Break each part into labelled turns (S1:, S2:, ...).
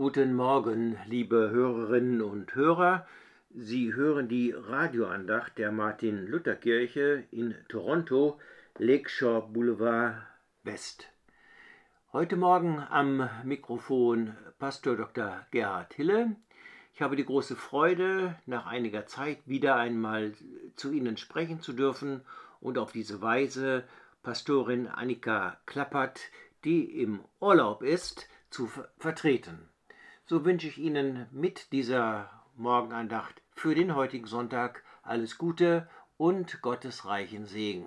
S1: Guten Morgen, liebe Hörerinnen und Hörer. Sie hören die Radioandacht der Martin-Luther-Kirche in Toronto, Lakeshore Boulevard West. Heute Morgen am Mikrofon Pastor Dr. Gerhard Hille. Ich habe die große Freude, nach einiger Zeit wieder einmal zu Ihnen sprechen zu dürfen und auf diese Weise Pastorin Annika Klappert, die im Urlaub ist, zu vertreten. So wünsche ich Ihnen mit dieser Morgenandacht für den heutigen Sonntag alles Gute und Gottes reichen Segen.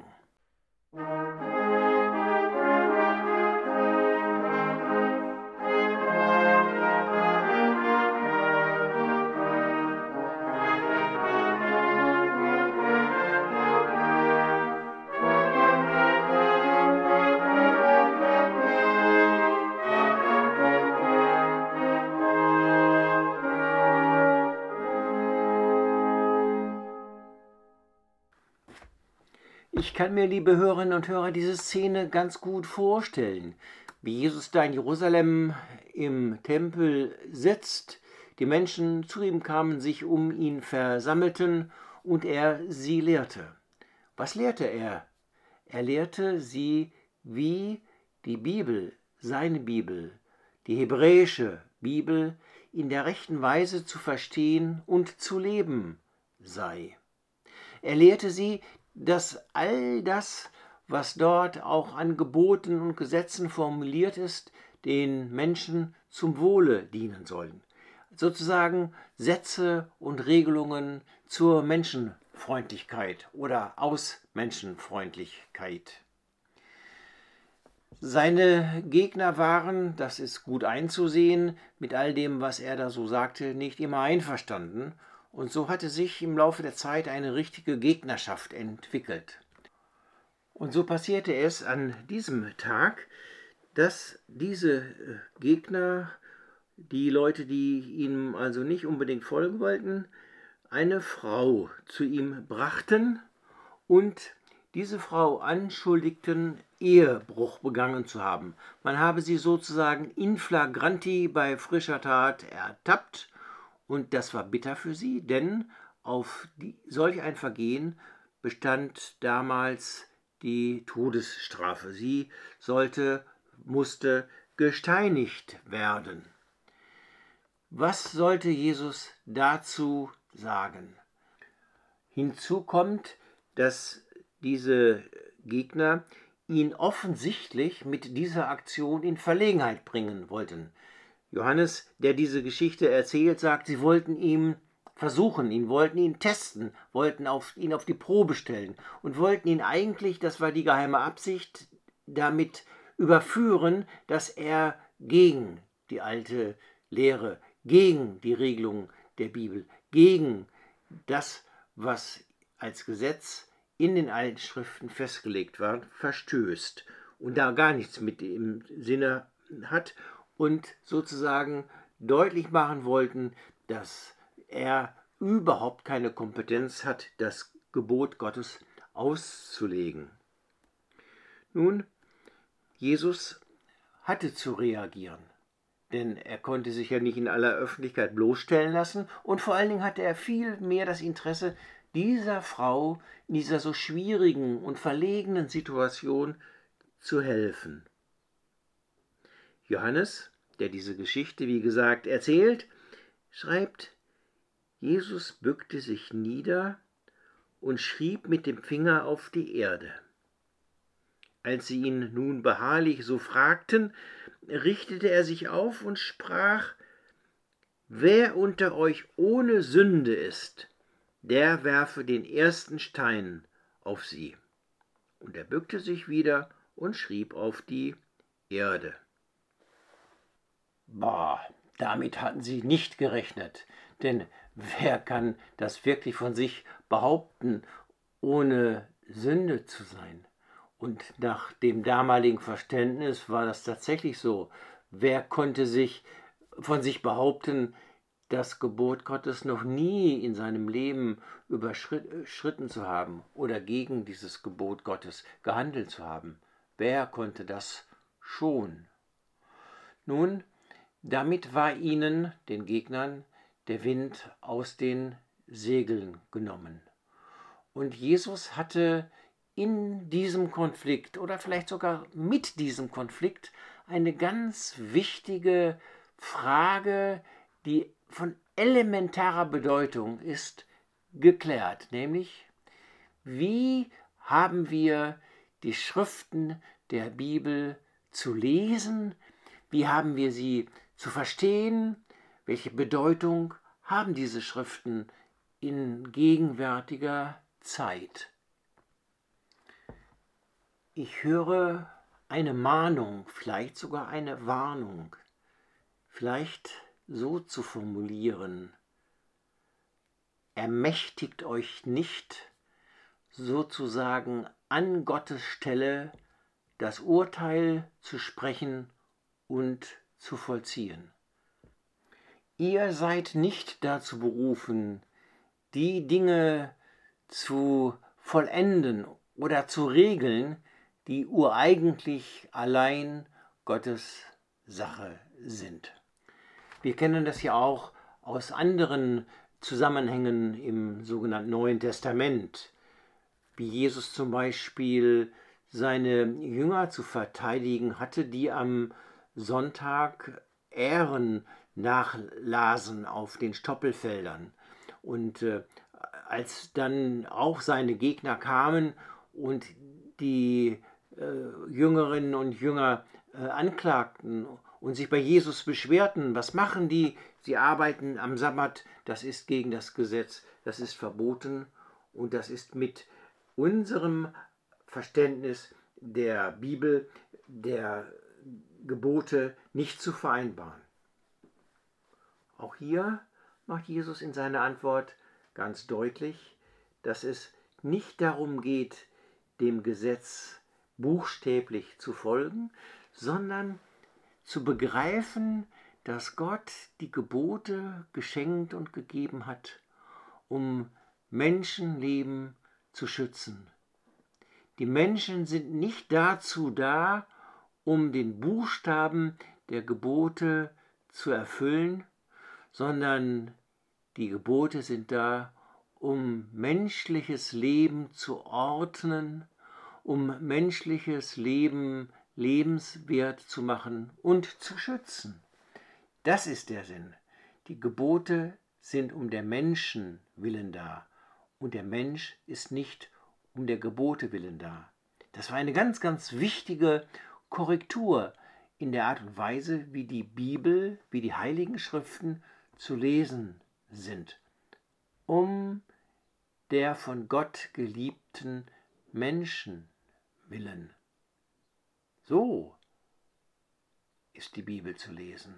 S1: Ich kann mir, liebe Hörerinnen und Hörer, diese Szene ganz gut vorstellen, wie Jesus da in Jerusalem im Tempel sitzt, die Menschen zu ihm kamen, sich um ihn versammelten und er sie lehrte. Was lehrte er? Er lehrte sie, wie die Bibel, seine Bibel, die hebräische Bibel, in der rechten Weise zu verstehen und zu leben sei. Er lehrte sie, dass all das, was dort auch an Geboten und Gesetzen formuliert ist, den Menschen zum Wohle dienen sollen. Sozusagen Sätze und Regelungen zur Menschenfreundlichkeit oder aus Menschenfreundlichkeit. Seine Gegner waren, das ist gut einzusehen, mit all dem, was er da so sagte, nicht immer einverstanden. Und so hatte sich im Laufe der Zeit eine richtige Gegnerschaft entwickelt. Und so passierte es an diesem Tag, dass diese Gegner, die Leute, die ihm also nicht unbedingt folgen wollten, eine Frau zu ihm brachten und diese Frau anschuldigten, Ehebruch begangen zu haben. Man habe sie sozusagen in flagranti bei frischer Tat ertappt. Und das war bitter für sie, denn auf solch ein Vergehen bestand damals die Todesstrafe. Sie musste gesteinigt werden. Was sollte Jesus dazu sagen? Hinzu kommt, dass diese Gegner ihn offensichtlich mit dieser Aktion in Verlegenheit bringen wollten. Johannes, der diese Geschichte erzählt, sagt, sie wollten ihn versuchen, wollten ihn testen, wollten ihn auf die Probe stellen und wollten ihn eigentlich, das war die geheime Absicht, damit überführen, dass er gegen die alte Lehre, gegen die Regelung der Bibel, gegen das, was als Gesetz in den alten Schriften festgelegt war, verstößt und da gar nichts mit im Sinne hat und sozusagen deutlich machen wollten, dass er überhaupt keine Kompetenz hat, das Gebot Gottes auszulegen. Nun, Jesus hatte zu reagieren, denn er konnte sich ja nicht in aller Öffentlichkeit bloßstellen lassen und vor allen Dingen hatte er viel mehr das Interesse, dieser Frau in dieser so schwierigen und verlegenen Situation zu helfen. Johannes, der diese Geschichte, wie gesagt, erzählt, schreibt, Jesus bückte sich nieder und schrieb mit dem Finger auf die Erde. Als sie ihn nun beharrlich so fragten, richtete er sich auf und sprach, wer unter euch ohne Sünde ist, der werfe den ersten Stein auf sie. Und er bückte sich wieder und schrieb auf die Erde. Damit hatten sie nicht gerechnet, denn wer kann das wirklich von sich behaupten, ohne Sünde zu sein? Und nach dem damaligen Verständnis war das tatsächlich so. Wer konnte von sich behaupten, das Gebot Gottes noch nie in seinem Leben überschritten zu haben oder gegen dieses Gebot Gottes gehandelt zu haben? Wer konnte das schon? Nun, Damit war ihnen, den Gegnern, der Wind aus den Segeln genommen. Und Jesus hatte in diesem Konflikt oder vielleicht sogar mit diesem Konflikt eine ganz wichtige Frage, die von elementarer Bedeutung ist, geklärt, nämlich wie haben wir die Schriften der Bibel zu lesen, wie haben wir sie zu verstehen, welche Bedeutung haben diese Schriften in gegenwärtiger Zeit. Ich höre eine Mahnung, vielleicht sogar eine Warnung, vielleicht so zu formulieren: Ermächtigt euch nicht, sozusagen an Gottes Stelle das Urteil zu sprechen und zu vollziehen. Ihr seid nicht dazu berufen, die Dinge zu vollenden oder zu regeln, die ureigentlich allein Gottes Sache sind. Wir kennen das ja auch aus anderen Zusammenhängen im sogenannten Neuen Testament, wie Jesus zum Beispiel seine Jünger zu verteidigen hatte, die am Sonntag Ähren nachlasen auf den Stoppelfeldern. Und als dann auch seine Gegner kamen und die Jüngerinnen und Jünger anklagten und sich bei Jesus beschwerten, was machen die? Sie arbeiten am Sabbat, das ist gegen das Gesetz, das ist verboten und das ist mit unserem Verständnis der Bibel, der Gebote nicht zu vereinbaren. Auch hier macht Jesus in seiner Antwort ganz deutlich, dass es nicht darum geht, dem Gesetz buchstäblich zu folgen, sondern zu begreifen, dass Gott die Gebote geschenkt und gegeben hat, um Menschenleben zu schützen. Die Menschen sind nicht dazu da, um den Buchstaben der Gebote zu erfüllen, sondern die Gebote sind da, um menschliches Leben zu ordnen, um menschliches Leben lebenswert zu machen und zu schützen. Das ist der Sinn. Die Gebote sind um der Menschen willen da und der Mensch ist nicht um der Gebote willen da. Das war eine ganz, ganz wichtige Korrektur in der Art und Weise, wie die Bibel, wie die Heiligen Schriften zu lesen sind, um der von Gott geliebten Menschen willen. So ist die Bibel zu lesen.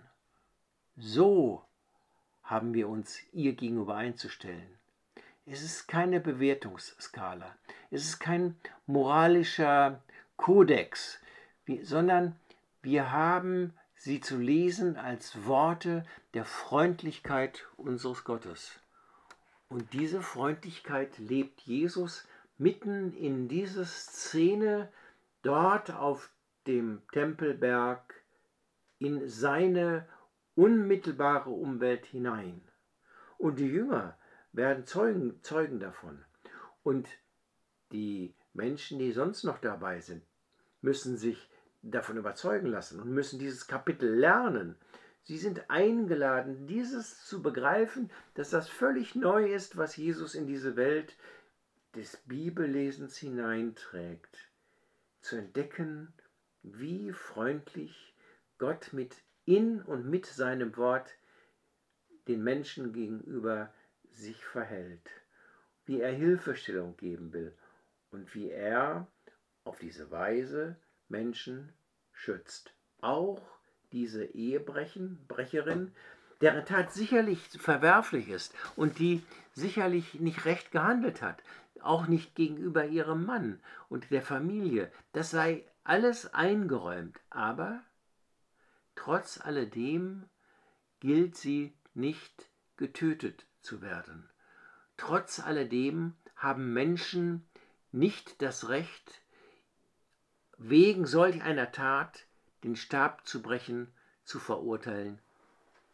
S1: So haben wir uns ihr gegenüber einzustellen. Es ist keine Bewertungsskala, es ist kein moralischer Kodex, sondern wir haben sie zu lesen als Worte der Freundlichkeit unseres Gottes. Und diese Freundlichkeit lebt Jesus mitten in diese Szene dort auf dem Tempelberg in seine unmittelbare Umwelt hinein. Und die Jünger werden Zeugen davon. Und die Menschen, die sonst noch dabei sind, müssen sich davon überzeugen lassen und müssen dieses Kapitel lernen. Sie sind eingeladen, dieses zu begreifen, dass das völlig neu ist, was Jesus in diese Welt des Bibellesens hineinträgt. Zu entdecken, wie freundlich Gott in und mit seinem Wort den Menschen gegenüber sich verhält, wie er Hilfestellung geben will und wie er auf diese Weise Menschen schützt. Auch diese Ehebrecherin, deren Tat sicherlich verwerflich ist und die sicherlich nicht recht gehandelt hat, auch nicht gegenüber ihrem Mann und der Familie. Das sei alles eingeräumt, aber trotz alledem gilt sie nicht getötet zu werden. Trotz alledem haben Menschen nicht das Recht, wegen solch einer Tat den Stab zu brechen, zu verurteilen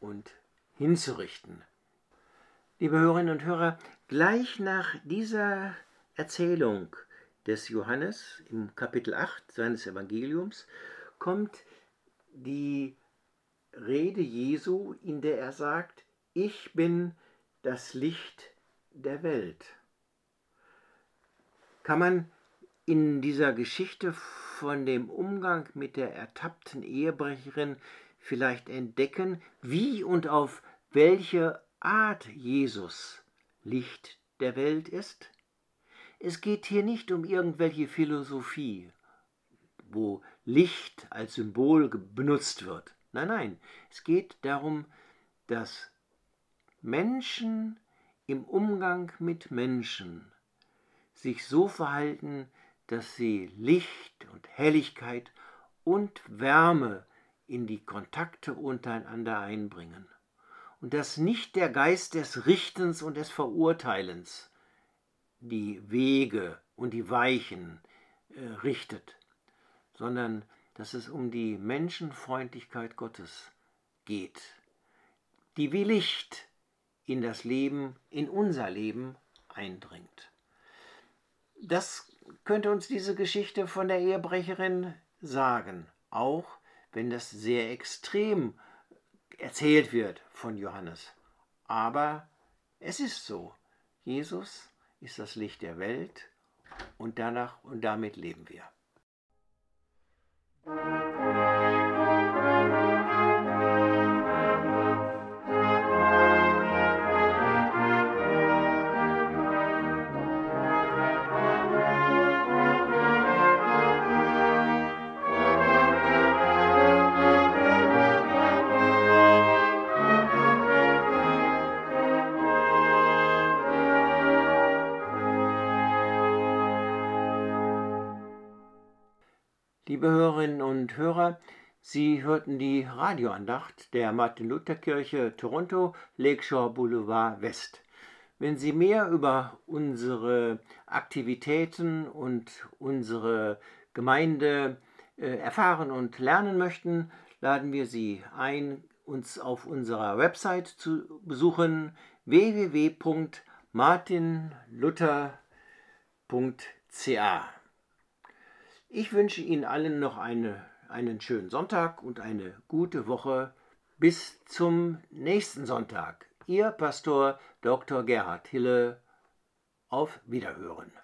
S1: und hinzurichten. Liebe Hörerinnen und Hörer, gleich nach dieser Erzählung des Johannes im Kapitel 8 seines Evangeliums kommt die Rede Jesu, in der er sagt, ich bin das Licht der Welt. Kann man in dieser Geschichte von dem Umgang mit der ertappten Ehebrecherin vielleicht entdecken, wie und auf welche Art Jesus Licht der Welt ist? Es geht hier nicht um irgendwelche Philosophie, wo Licht als Symbol benutzt wird. Nein, nein, es geht darum, dass Menschen im Umgang mit Menschen sich so verhalten, dass sie Licht und Helligkeit und Wärme in die Kontakte untereinander einbringen. Und dass nicht der Geist des Richtens und des Verurteilens die Wege und die Weichen richtet, sondern dass es um die Menschenfreundlichkeit Gottes geht, die wie Licht in das Leben, in unser Leben eindringt. Das könnte uns diese Geschichte von der Ehebrecherin sagen, auch wenn das sehr extrem erzählt wird von Johannes. Aber es ist so. Jesus ist das Licht der Welt und danach und damit leben wir. Liebe Hörerinnen und Hörer, Sie hörten die Radioandacht der Martin-Luther-Kirche Toronto, Lakeshore Boulevard West. Wenn Sie mehr über unsere Aktivitäten und unsere Gemeinde erfahren und lernen möchten, laden wir Sie ein, uns auf unserer Website zu besuchen, www.martinluther.ca. Ich wünsche Ihnen allen noch einen schönen Sonntag und eine gute Woche. Bis zum nächsten Sonntag. Ihr Pastor Dr. Gerhard Hille. Auf Wiederhören.